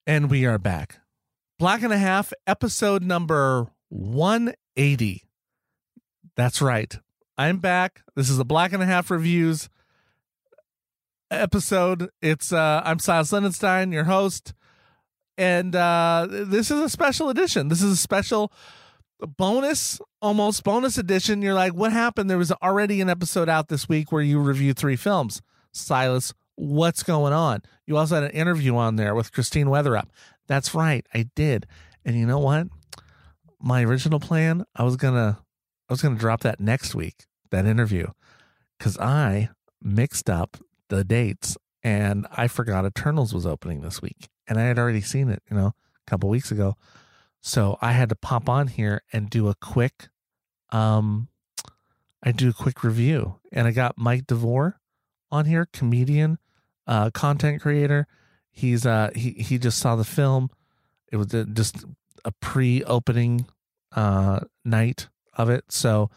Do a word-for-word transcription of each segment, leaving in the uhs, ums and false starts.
And we are back. Black and a Half, episode number one eighty. That's right. I'm back. This is the Black and a Half Reviews episode. It's uh, I'm Silas Lindenstein, your host. And uh, this is a special edition. This is a special bonus, almost bonus edition. You're like, what happened? There was already an episode out this week where you reviewed three films. Silas, what's going on? You also had an interview on there with Christine Weatherup. That's right, I did. And you know what? My original plan, I was gonna, I was gonna drop that next week, that interview, because I mixed up the dates and I forgot Eternals was opening this week, and I had already seen it, you know, a couple weeks ago. So I had to pop on here and do a quick, um, I do a quick review, and I got Mike DeVore on here, comedian, uh, content creator. He's uh he he just saw the film. It was a, just a pre-opening uh night of it, so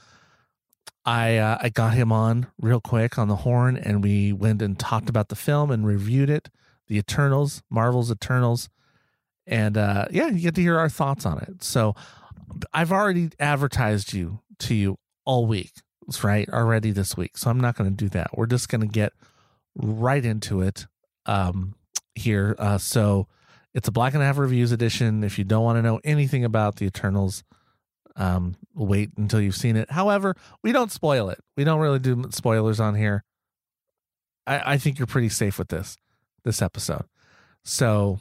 I uh, I got him on real quick on the horn, and we went and talked about the film and reviewed it, the Eternals, Marvel's Eternals, and uh, yeah, you get to hear our thoughts on it. So I've already advertised you to you all week. That's right, already this week. So I'm not going to do that. We're just going to get right into it um, here. Uh, so it's a Black and a Half Reviews edition. If you don't want to know anything about the Eternals, um, wait until you've seen it. However, we don't spoil it. We don't really do spoilers on here. I, I think you're pretty safe with this, this episode. So,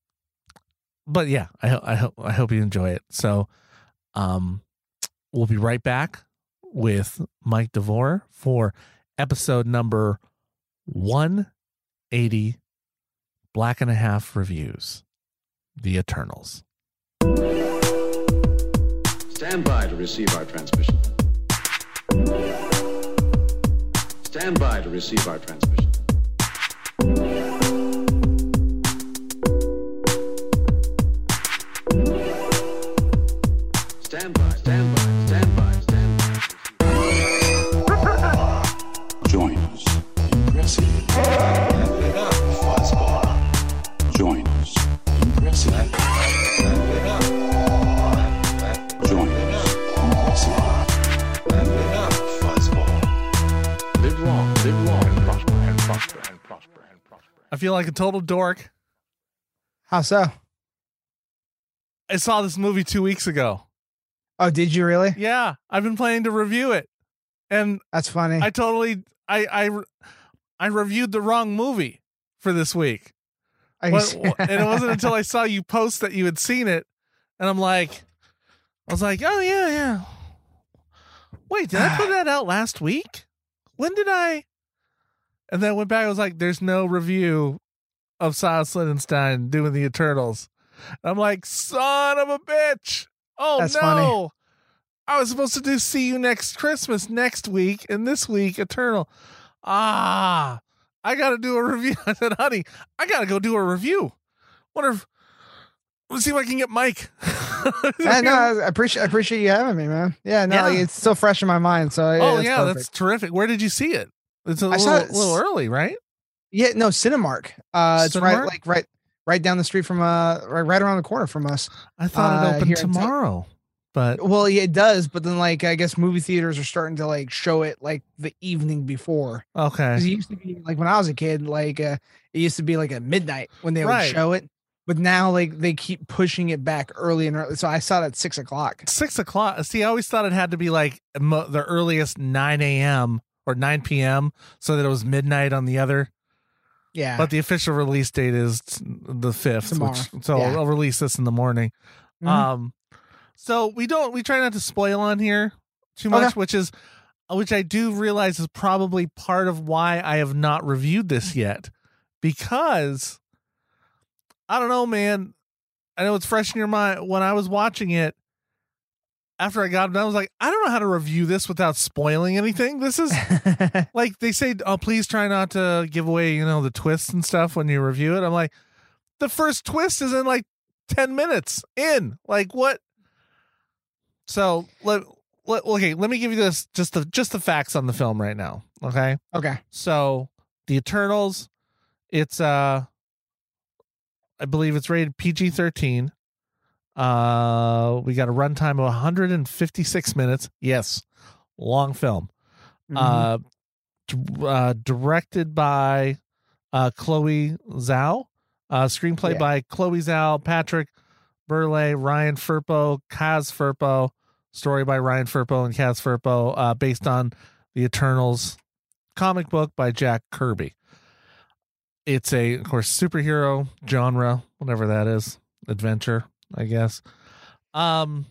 but yeah, I, ho- I hope, I hope you enjoy it. So, um, we'll be right back with Mike DeVore for episode number one eighty, Black and a Half Reviews, The Eternals. Stand by to receive our transmission. Stand by to receive our transmission. Stand by, stand by, stand by, stand by. Join us in pressing. Join us in pressing. Join us in pressing. Live long, live long, and prosper, and prosper, and prosper, and prosper. I feel like a total dork. How so? I saw this movie two weeks ago. Oh, did you really? Yeah, I've been planning to review it, and That's funny. I totally, I, I, I reviewed the wrong movie for this week. I, What- and it wasn't until I saw you post that you had seen it, and I'm like, I was like, oh yeah, yeah. Wait, did I put that out last week? When did I? And then I went back. I was like, there's no review of Silas Lindenstein doing the Eternals. And I'm like, son of a bitch. Oh That's no. funny. I was supposed to do See You Next Christmas next week, and this week Eternal. Ah, I got to do a review. I said, honey, I got to go do a review. Wonder if, let's see if I can get Mike. yeah, no, I appreciate I appreciate you having me, man. Yeah, no, Yeah. like, it's still fresh in my mind. So yeah, Oh it's yeah, perfect. that's terrific. Where did you see it? It's a I saw little, it- little early, right? yeah, no, Cinemark. Uh, it's Cinemark? right, like right, right down the street from uh, right, right around the corner from us. I thought Uh, it opened here in town. tomorrow, but Well, yeah, it does, but then like I guess movie theaters are starting to like show it like the evening before. okay. 'Cause it used to be like when I was a kid, like uh, it used to be like at midnight when they would Right. show it. But now like they keep pushing it back early and early. So I saw it at six o'clock. Six o'clock. See, I always thought it had to be like mo- the earliest nine a.m. or nine p.m. so that it was midnight on the other. Yeah. But the official release date is t- the fifth. Tomorrow. Which, so Yeah. I'll release this in the morning. Mhm. Um, so we don't we try not to spoil on here too much, Okay. which is which I do realize is probably part of why I have not reviewed this yet, because I don't know, man. I know it's fresh in your mind. When I was watching it, after I got done, I was like, I don't know how to review this without spoiling anything. This is like they say, oh, please try not to give away, you know, the twists and stuff when you review it. I'm like, the first twist is in like ten minutes in. Like what? So let, let okay, let me give you this just the just the facts on the film right now. Okay. okay. So the Eternals, it's uh I believe it's rated P G thirteen. Uh, we got a runtime of one hundred fifty-six minutes. Yes, long film. Mhm. Uh, d- uh, directed by uh, Chloe Zhao. Uh, screenplay Yeah. by Chloe Zhao, Patrick Burley, Ryan Firpo, Kaz Firpo. Story by Ryan Firpo and Kaz Firpo. Uh, based on the Eternals comic book by Jack Kirby. It's a, of course, superhero genre, whatever that is, adventure, I guess. Um,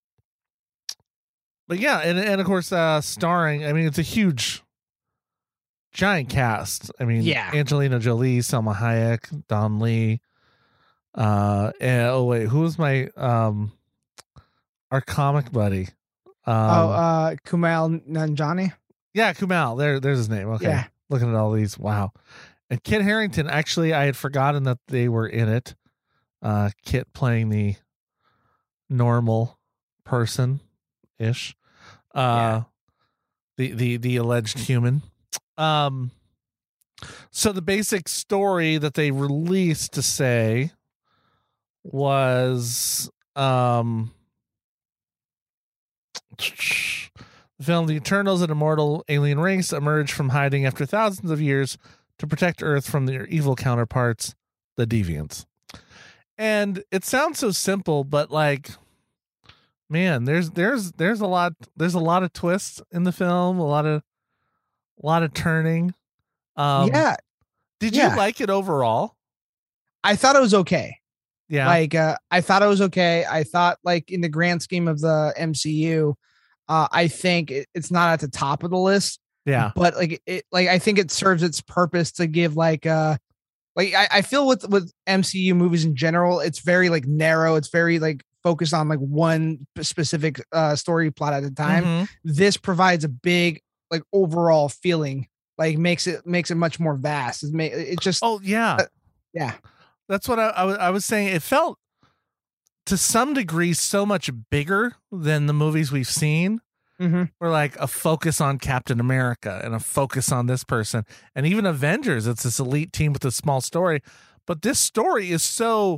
but yeah, and and of course, uh, starring. I mean, it's a huge, giant cast. I mean, Yeah. Angelina Jolie, Selma Hayek, Don Lee. Uh, and, oh wait, who was my um, our comic buddy? Um, oh, uh, Kumail Nanjiani. yeah, Kumail. There, there's his name. Okay, Yeah. looking at all these, wow. And Kit Harington, actually, I had forgotten that they were in it. Uh, Kit playing the normal person ish. Uh, Yeah. the, the, the alleged human. Um, so the basic story that they released to say was, um, the film The Eternals, an immortal alien race, emerge from hiding after thousands of years to protect Earth from their evil counterparts, the Deviants. And it sounds so simple, but like, man, there's there's there's a lot there's a lot of twists in the film, a lot of a lot of turning. Um, yeah, did yeah. you like it overall? I thought it was okay. Yeah, Like, uh, I thought it was okay. I thought, like, in the grand scheme of the M C U, uh, I think it, it's not at the top of the list. yeah, But like, it, like I think it serves its purpose to give like, uh, like I, I feel with with M C U movies in general, it's very like narrow. It's very like focused on like one specific uh, story plot at a time. Mhm. This provides a big like overall feeling. Like makes it makes it much more vast. It, may, it just Oh yeah, Uh, yeah. that's what I, I was I was saying. It felt to some degree so much bigger than the movies we've seen. Mm-hmm. We're like a focus on Captain America and a focus on this person, and even Avengers. It's this elite team with a small story, but this story is so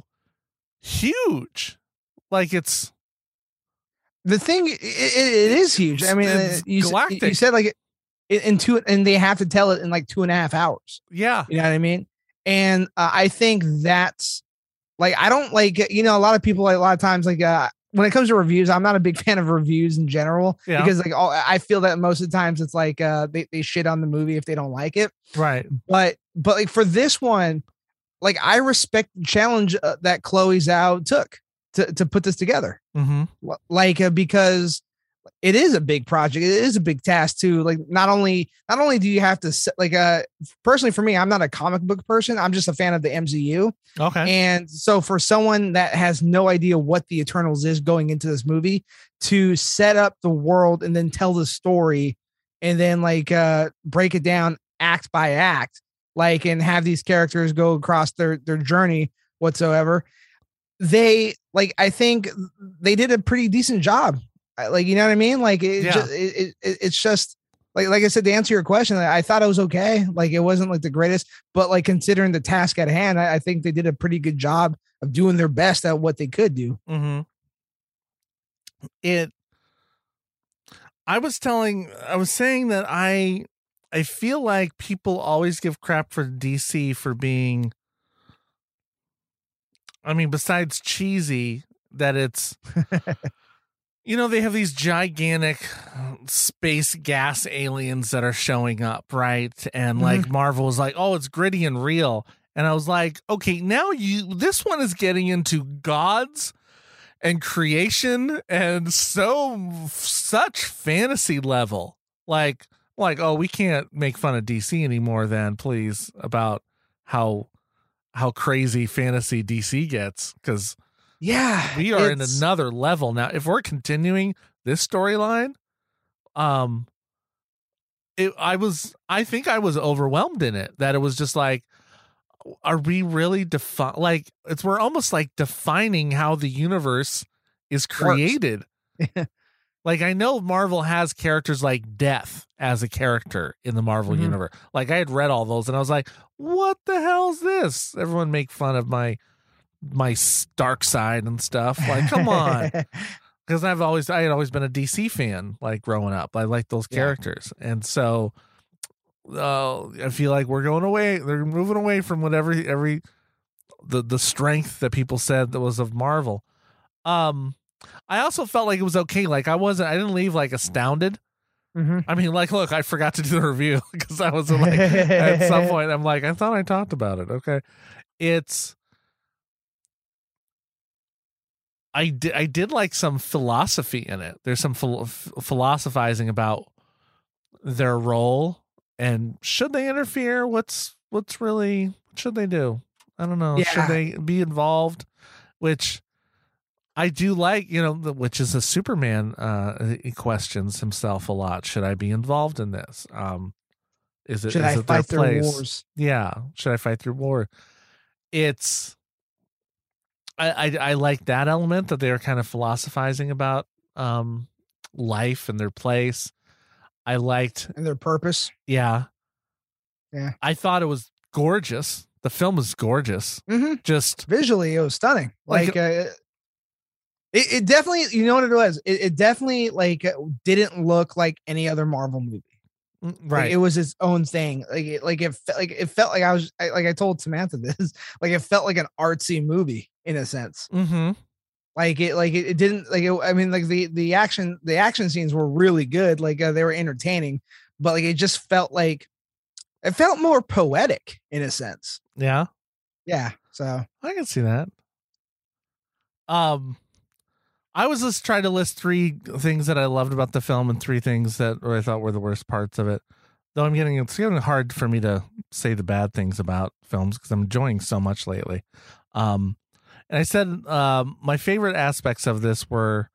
huge. Like it's The thing it, it, it is huge. I mean, It's uh, you, s- galactic. you said like in, in two, and they have to tell it in like two and a half hours. yeah, You know what I mean? And uh, I think that's like I don't like you know a lot of people like a lot of times like uh, when it comes to reviews, I'm not a big fan of reviews in general Yeah. because like all, I feel that most of the times it's like uh, they they shit on the movie if they don't like it. right. But but like for this one, like I respect the challenge uh, that Chloe Zhao took to to put this together. Mm-hmm. L- Like uh, because it is a big project. It is a big task too. Like not only not only do you have to set, like uh personally for me, I'm not a comic book person. I'm just a fan of the M C U. Okay. And so for someone that has no idea what the Eternals is going into this movie to set up the world and then tell the story and then like uh break it down act by act, like and have these characters go across their their journey whatsoever. They like I think they did a pretty decent job. I- Like you know what I mean? Like it, Yeah. just, it, it it's just like like I said to answer your question, I thought it was okay. Like it wasn't like the greatest, but like considering the task at hand, I, I think they did a pretty good job of doing their best at what they could do. Mm-hmm. It. I was telling. I was saying that I. I feel like people always give crap for D C for being. I mean, besides cheesy, that it's. You know, they have these gigantic space gas aliens that are showing up, right? And like Marvel was like, oh, it's gritty and real. And I was like, okay, now you, this one is getting into gods and creation and so, such fantasy level. Like, like, oh, we can't make fun of D C anymore then, please, about how, how crazy fantasy D C gets. Cause Yeah, we are in it's- another level now. If we're continuing this storyline, um, it, I was, I think I was overwhelmed in it. That it was just like, are we really defi- like it's we're almost like defining how the universe is created. Like I know Marvel has characters like Death as a character in the Marvel Mhm. universe. Like I had read all those and I was like, what the hell is this? Everyone make fun of my my dark side and stuff. Like, come on. Because I've always, I had always been a D C fan, like growing up. I like those Yeah. characters. And so uh, I feel like we're going away. They're moving away from whatever, every, the, the strength that people said that was of Marvel. Um, I also felt like it was okay. Like I wasn't, I didn't leave like astounded. Mhm. I mean, like, look, I forgot to do the review because I was like, at some point, I'm like, I thought I talked about it. Okay. It's, I did, I did like some philosophy in it. There's some phil- philosophizing about their role and should they interfere? What's, what's really, what should they do? I don't know. Yeah. Should they be involved? Which I do like, you know, the, which is a Superman, uh, he questions himself a lot. Should I be involved in this? Um, is it, Should is I it their fight their place? wars? Yeah. Should I fight through war? It's, I, I, I like that element that they're kind of philosophizing about, um, life and their place. I liked, And their purpose. yeah. Yeah. I thought it was gorgeous. The film was gorgeous. Mm-hmm. Just, Visually, it was stunning. Like- Like, uh, it, it definitely, you know what it was? It, it definitely like didn't look like any other Marvel movie. Like, right. it was its own thing. Like, it, like it, fe- like it felt like I was, I, like I told Samantha this, like it felt like an artsy movie in a sense. mm-hmm. Like it, like it, it didn't like it. I mean, like the the action, the action scenes were really good. Like uh, they were entertaining, but like it just felt like it felt more poetic in a sense. Yeah. Yeah. So I can see that. Um, I was just trying to list three things that I loved about the film and three things that I thought were the worst parts of it. Though I'm getting, it's getting hard for me to say the bad things about films because I'm enjoying so much lately. Um, and I said um, my favorite aspects of this were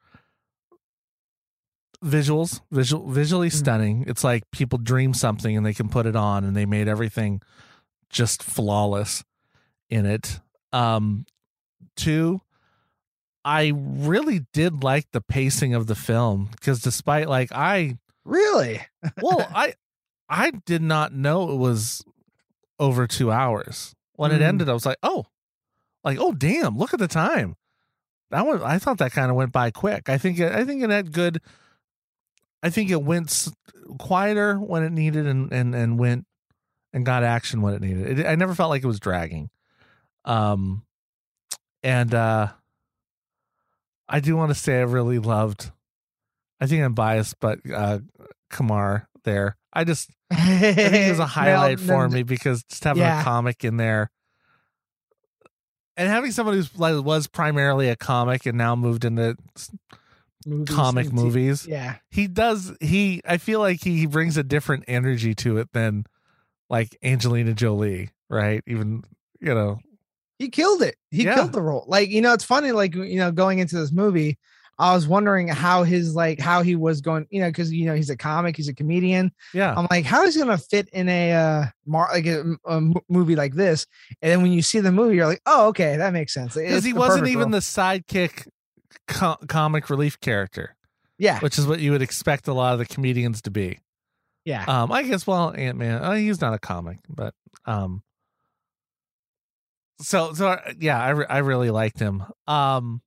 visuals, visual, visually Mhm. stunning. It's like people dream something and they can put it on, and they made everything just flawless in it. Um, two, I really did like the pacing of the film because despite like I, really, well, I, I did not know it was over two hours. When it Mm. ended, I was like, oh, like, oh, damn, look at the time. That one, I thought that kind of went by quick. I think, it, I think it had good, I think it went s- quieter when it needed and, and, and went and got action when it needed. It, I never felt like it was dragging. Um, and, uh, I do want to say I really loved, I think I'm biased, but, uh, Kamar there, I just, I think it was a highlight for me because just having yeah. a comic in there and having someone who's like was primarily a comic and now moved into Movies comic and t- movies. Yeah. He does, he, I feel like he brings a different energy to it than like Angelina Jolie, right? Even, you know, He killed it. He Yeah. killed the role. Like, you know, it's funny, like, you know, going into this movie, I was wondering how his, like, how he was going, you know, because, you know, he's a comic, he's a comedian. yeah. I'm like, how is he going to fit in a, uh, mar- like a, a m- movie like this? And then when you see the movie, you're like, oh, okay, that makes sense. Because It's he the wasn't perfect even role. the sidekick co- comic relief character, yeah, which is what you would expect a lot of the comedians to be. yeah. Um, I guess, well, Ant-Man, uh, he's not a comic, but, um, so, so uh, yeah, I, re- I really liked him. Um,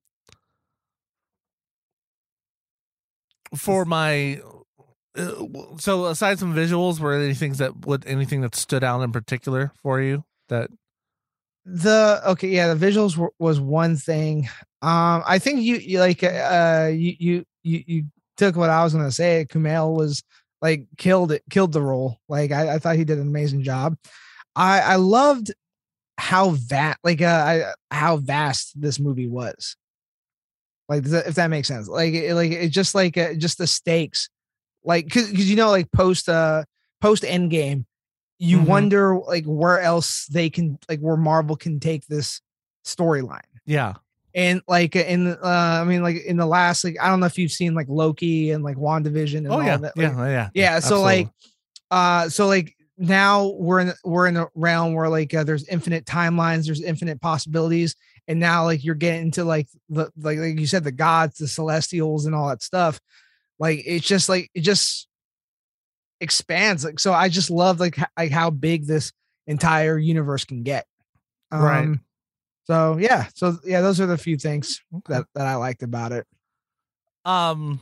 for my, uh, so aside from visuals, were there any things that would, anything that stood out in particular for you that, The okay, yeah, the visuals were, was one thing. Um, I think you, you like uh you you you you took what I was gonna say. Kumail was like killed it, killed the role. Like I, I thought he did an amazing job. I I loved how vast like uh I, how vast this movie was. Like does that, if that makes sense. Like it, like it just like uh, just the stakes. Like because you know like post uh post Endgame, you Mhm. wonder like where else they can like where Marvel can take this storyline. yeah, And like in uh I mean like in the last like I don't know if you've seen like Loki and like WandaVision and oh all yeah, that. yeah, Like, yeah, yeah. So absolutely. like uh so like now we're in we're in a realm where like uh, there's infinite timelines, there's infinite possibilities, and now like you're getting into like the like like you said the gods, the celestials, and all that stuff. Like it's just like it just expands. Like so, I just love like h- like how big this entire universe can get. Um, Right. So yeah, so yeah, those are the few things that, that I liked about it. Um,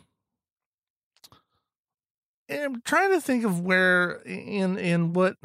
and I'm trying to think of where in in what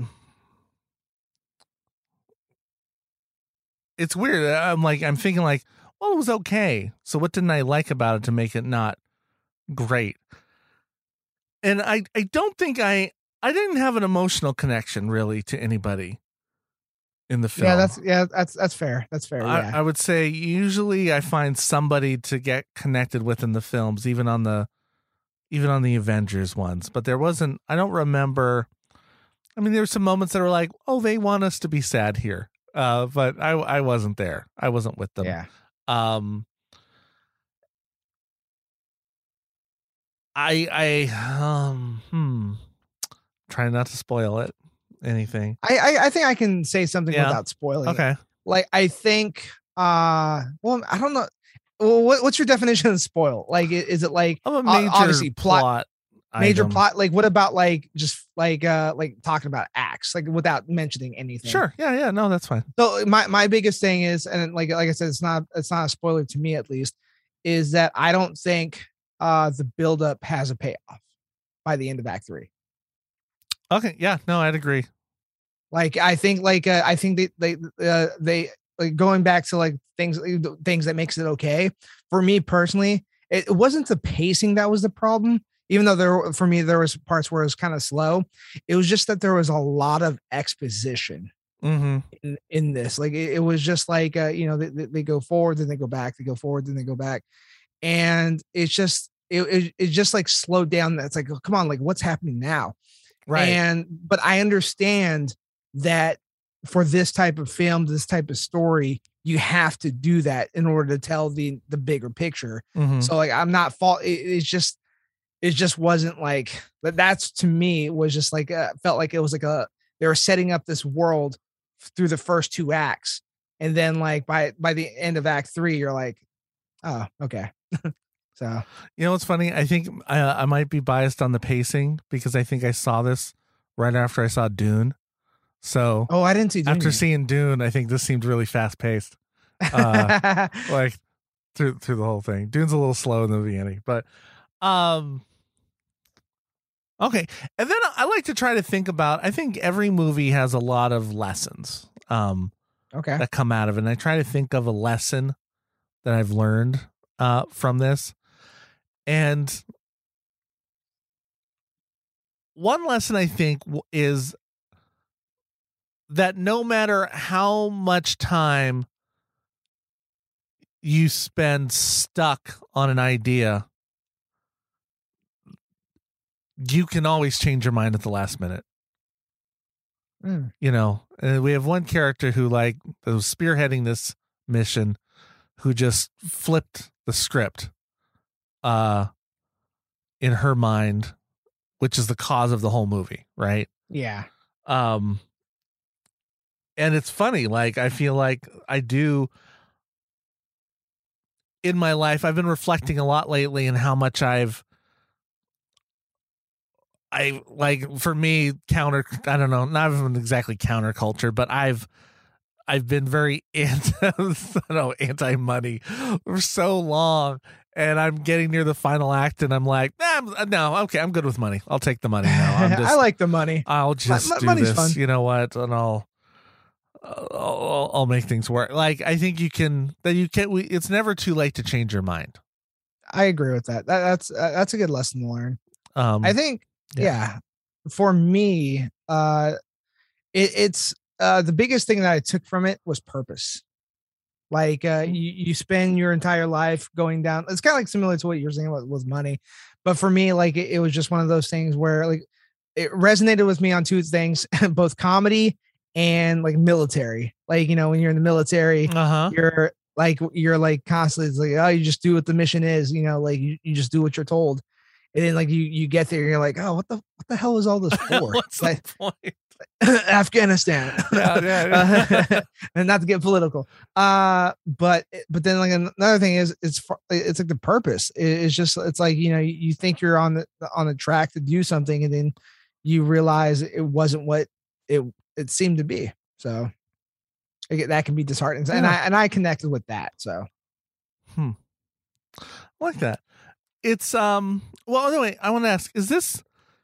it's weird. I'm like I'm thinking like, well, it was okay. So what didn't I like about it to make it not great? And I I don't think I I didn't have an emotional connection really to anybody in the film. Yeah, that's yeah, that's that's fair. That's fair. Yeah. I, I would say usually I find somebody to get connected with in the films, even on the even on the Avengers ones. But there wasn't. I don't remember. I mean, there were some moments that were like, "Oh, they want us to be sad here," uh, but I I wasn't there. I wasn't with them. Yeah. Um. I I um hmm. Trying not to spoil it. Anything. I, I I think I can say something Yeah. without spoiling. it. Okay. Like I think uh well I don't know. Well, what, what's your definition of spoil? Like i- is it like I'm a o- major obviously plot, plot major item. plot? Like what about like just like uh like talking about acts like without mentioning anything? Sure. Yeah. Yeah. No, that's fine. So my my biggest thing is, and like like I said, it's not it's not a spoiler to me at least, is that I don't think uh the buildup has a payoff by the end of Act Three. Okay. Yeah. No, I'd agree. Like I think like uh, I think they they uh, they like going back to like things things that makes it okay for me personally. It, it wasn't the pacing that was the problem, even though there for me there was parts where it was kind of slow. It was just that there was a lot of exposition Mm-hmm. in, in this. Like it, it was just like uh, you know they, they they go forward then they go back, they go forward then they go back, and it's just it it, it just like slowed down. That's like, oh, come on, like what's happening now? Right. And but I understand that for this type of film, this type of story, you have to do that in order to tell the the bigger picture. Mhm. So like I'm not fault. It, it's just it just wasn't like that. That's to me was just like uh, felt like it was like a they were setting up this world through the first two acts, and then like by by the end of Act Three, you're like, oh okay. So You know what's funny? I think I, I might be biased on the pacing because I think I saw this right after I saw Dune. So oh I didn't see Dune after yet. seeing Dune, I think this seemed really fast paced. Uh, like through through the whole thing. Dune's a little slow in the beginning, but um okay. And then I like to try to think about I think every movie has a lot of lessons um okay. that come out of it. And I try to think of a lesson that I've learned uh from this. And one lesson I think w- is that no matter how much time you spend stuck on an idea, you can always change your mind at the last minute. Mm. You know, and we have one character who like was spearheading this mission who just flipped the script uh in her mind, which is the cause of the whole movie, right? Yeah. Um and it's funny, like I feel like I do in my life, I've been reflecting a lot lately in how much I've I like for me counter I don't know, not even exactly counterculture, but I've I've been very anti I don't know, anti money for so long. And I'm getting near the final act and I'm like, nah, no, okay, I'm good with money. I'll take the money now. I'm just, I like the money. I'll just Mo- do money's this. fun. You know what? And I'll, I'll, I'll make things work. Like, I think you can, that you can, we, it's never too late to change your mind. I agree with that. that that's uh, that's a good lesson to learn. Um, I think, yeah. yeah. For me, uh, it, it's uh, the biggest thing that I took from it was purpose. Like uh, you, you spend your entire life going down. It's kind of like similar to what you're saying about with money, but for me, like it, it was just one of those things where like it resonated with me on two things, both comedy and like military. Like you know, when you're in the military, uh-huh. you're like you're like constantly it's like oh you just do what the mission is. You know, like you, you just do what you're told. And then like you you get there, and you're like, oh, what the what the hell is all this for? What's Like, the point? Afghanistan. Yeah, yeah, yeah. Uh, and not to get political. Uh, but but then like another thing is it's fu- it's like the purpose. It- It's just it's like you know you you think you're on the on the track to do something, and then you realize it wasn't what it it seemed to be. So like, that can be disheartening. And Yeah. I and I connected with that. So Hmm. I like that. It's um. Well, anyway, I want to ask: is this?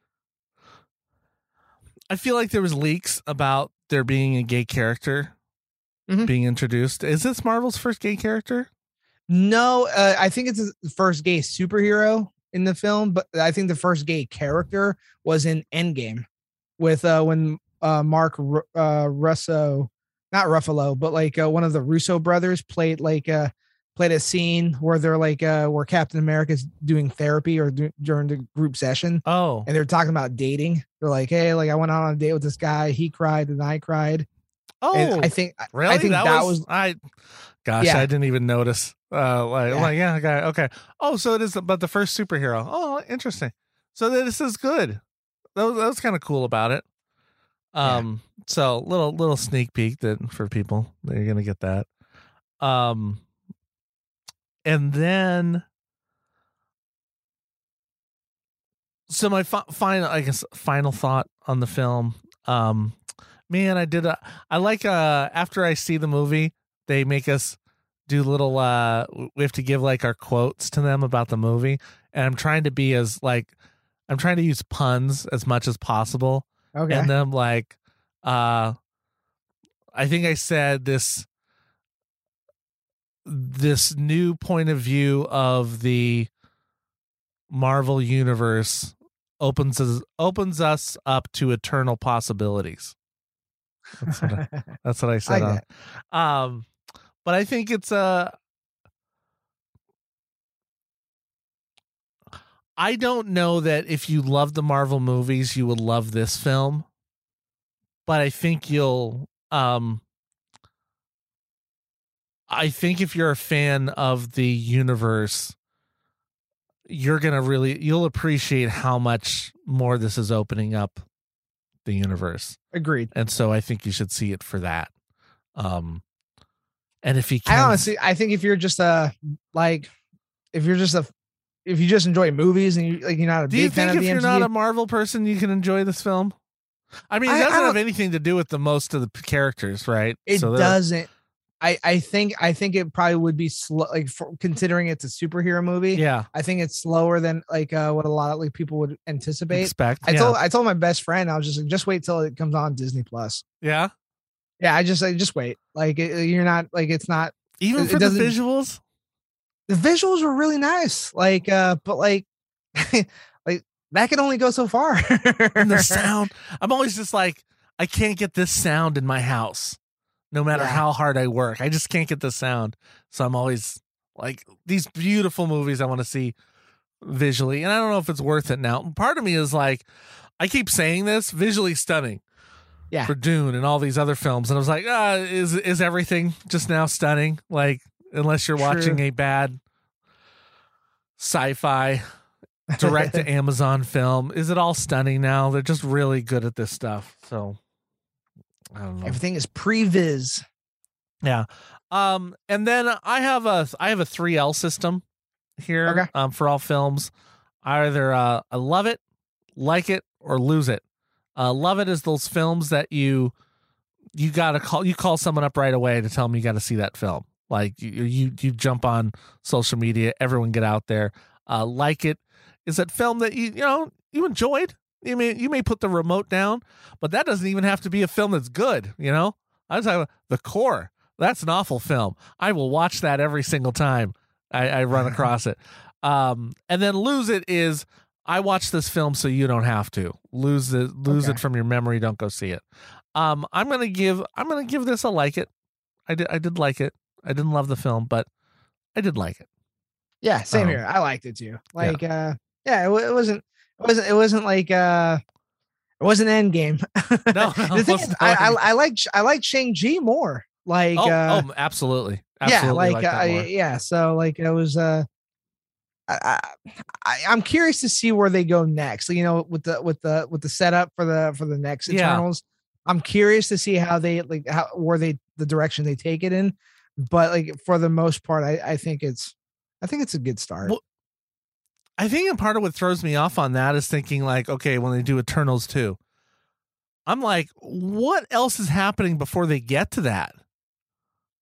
I feel like there was leaks about there being a gay character Mhm. being introduced. Is this Marvel's first gay character? no, uh, I think it's the first gay superhero in the film, but I think the first gay character was in Endgame with uh when uh Mark Ru- uh Russo, not Ruffalo, but like uh, one of the Russo brothers played like uh played a scene where they're like uh where Captain America's doing therapy or do, during the group session, Oh, and they're talking about dating. They're like, hey, like I went out on a date with this guy, he cried and I cried. oh, And I think really? I think that, was, I. Gosh, Yeah. I didn't even notice. Uh, like, Yeah. like, yeah, okay, okay. Oh, so it is, but the first superhero. Oh, interesting. So this is good. That was, that was kind of cool about it. Um, so little little sneak peek that for people that you're gonna get that. Um, and then. So my fi- final, I guess, final thought on the film. Um, man, I did a. I like uh after I see the movie, they make us do little. Uh, we have to give like our quotes to them about the movie, and I'm trying to be as like, I'm trying to use puns as much as possible, okay. and then like, uh, I think I said this. This new point of view of the Marvel universe opens us opens us up to eternal possibilities. That's what I, that's what I said. I on. Um, but I think it's a. I don't know that if you love the Marvel movies, you would love this film. But I think you'll. Um, I think if you're a fan of the universe, you're gonna really you'll appreciate how much more this is opening up the universe. Agreed. And so I think you should see it for that. Um, and if you can, I honestly, I think if you're just a like, if you're just a, if you just enjoy movies and you like, you're not a do you big fan think of if the you're M C U, not a Marvel person, you can enjoy this film? I mean, it I- I doesn't have don't- anything to do with the most of the p- characters, right? it they're- doesn't. I I think I think it probably would be slow, like for, considering it's a superhero movie. Yeah, I think it's slower than like uh, what a lot of like people would anticipate. expect. I yeah. told I told my best friend, I was just like, just wait till it comes on Disney Plus. yeah, Yeah, I just like just wait. Like it, you're not like it's not. even It- for it the doesn't- visuals. The visuals were really nice. Like uh, but like like that can only go so far. And the sound. I'm always just like, I can't get this sound in my house, no matter Yeah. how hard I work. I just can't get the sound. So I'm always like, these beautiful movies I want to see visually. And I don't know if it's worth it now. Part of me is like, I keep saying this, visually stunning. Yeah. For Dune and all these other films. And I was like, ah, is is everything just now stunning? Like, unless you're True. watching a bad sci-fi direct to Amazon film, is it all stunning now? They're just really good at this stuff. So I don't know. Everything is previs. Yeah. Um, and then I have a I have a three L system here Okay. um for all films. Either uh I love it, like it, or lose it. Uh love it is those films that you you gotta call you call someone up right away to tell them you gotta see that film. Like you you you jump on social media, everyone get out there. Uh like it is that film that you you know you enjoyed. You may you may put the remote down, but that doesn't even have to be a film that's good, you know? I was talking about The Core. That's an awful film. I will watch that every single time I, I run across it. Um, and then lose it is I watch this film so you don't have to lose it. Lose Okay. it from your memory. Don't go see it. Um, I'm gonna give I'm gonna give this a like it. I did I did like it. I didn't love the film, but I did like it. Yeah, same Um, here. I liked it too. Like, uh, yeah, it, wa- it wasn't, it wasn't, it wasn't like, uh, it wasn't Endgame. No, no, the thing it's is, I, not. I, I like, I like Shang-Chi more. Like, Oh, uh, oh, absolutely, yeah, absolutely. like, that uh, more. yeah. So like, it was, uh, I, I, I- I'm curious to see where they go next. You know, with the, with the, with the setup for the, for the next Yeah. Eternals. I'm curious to see how they like how where they the direction they take it in. But like for the most part, I, I think it's, I think it's a good start. Well, I think a part of what throws me off on that is thinking like, okay, when they do Eternals two, I'm like, what else is happening before they get to that?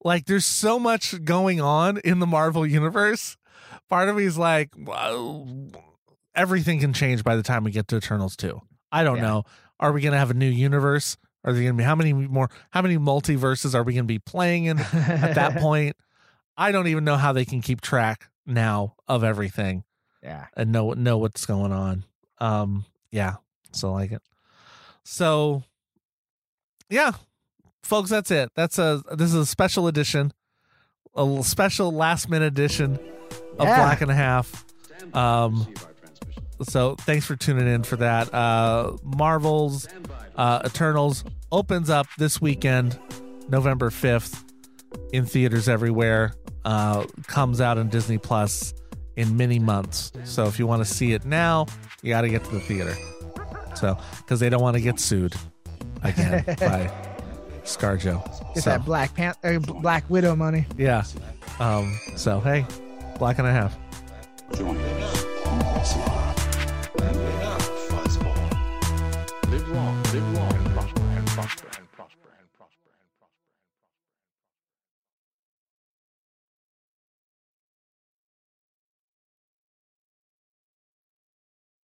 Like, there's so much going on in the Marvel universe. Part of me is like, well, everything can change by the time we get to Eternals two. I don't Yeah. know. Are we going to have a new universe? Are there going to be how many more? How many multiverses are we going to be playing in at that point? I don't even know how they can keep track now of everything Yeah. and know know what's going on. Um, yeah, so like it. So, yeah, folks, that's it. That's a this is a special edition, a little special last minute edition of Yeah. Black and a Half. Um, so thanks for tuning in for that. Uh, Marvel's uh, Eternals opens up this weekend, November fifth, in theaters everywhere. Uh, comes out on Disney Plus in many months. So if you want to see it now, you got to get to the theater. So because they don't want to get sued again by ScarJo. Get So, that Black Pan- uh, Black Widow money. yeah. Um, so hey, Black and a Half. Join us. Impressive.